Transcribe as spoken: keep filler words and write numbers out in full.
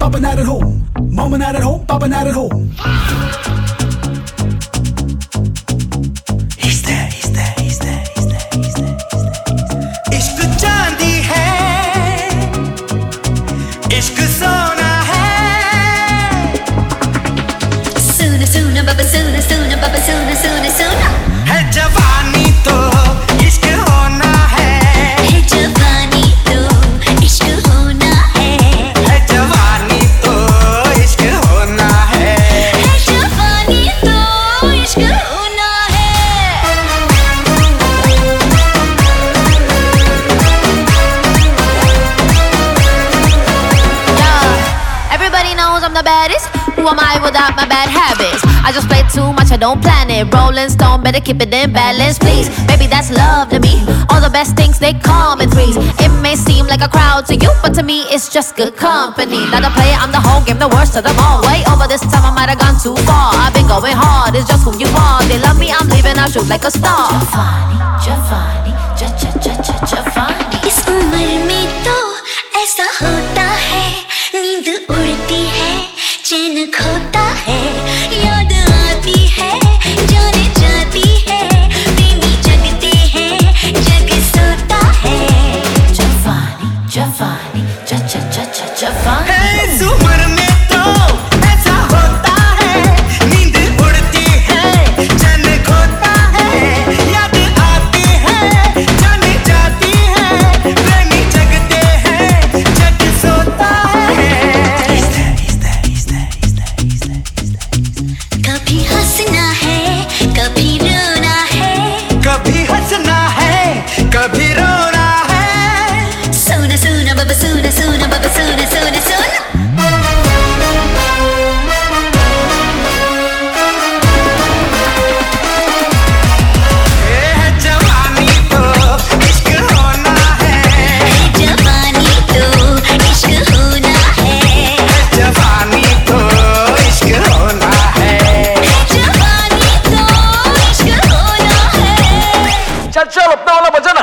popping out at home. Moment out at home, popping out at home. He's there, he's there, he's there, he's there, he's there, he's there. इश्क चांदी है, इश्क सोना है. Soon, soon, baba, soon, soon, baba, soon, soon, soon. है जवानी तो इश्क होना है. है जवानी तो इश्क होना है. है जवानी तो इश्क होना है. है जवानी तो इश्क होना है. Yeah, everybody knows I'm the baddest. Who am I without my bad habits? I just play too much, I don't plan it. Rolling stone, better keep it in balance, please. Baby, that's love to me. All the best things, they come in threes. It may seem like a crowd to you, but to me, it's just good company. Not a player, I'm the whole game, the worst of them all. Way over this time, I might have gone too far. I've been going hard, it's just who you are. They love me, I'm leaving, I'll shoot like a star. Giovanni, Giovanni, Giovanni. इस उम्र में तो ऐसा होता है, नींद उड़ती है, चैन खोता है, याद आती है, जाने जाती है, प्रेमी जगते हैं, जग सोता है. Giovanni, Giovanni, Giovanni. इस उम्र में तो ऐसा होता है, नींद उड़ती है, चैन खोता है, याद आती है, जाने जाती है, प्रेमी जगते हैं, जग सोता है. He's there, he's there, he's there, he's there, he's there, he's there. कभी हंसना है, कभी रोना है. कभी हंसना है, कभी रोना है. सोना सोना बाबा सोना सोना बाबा सोना सोना सोना. ये है जवानी तो इश्क होना है. है जवानी तो इश्क होना है. है जवानी तो इश्क होना है. है जवानी तो इश्क होना है. चल चल अपना वाला बजा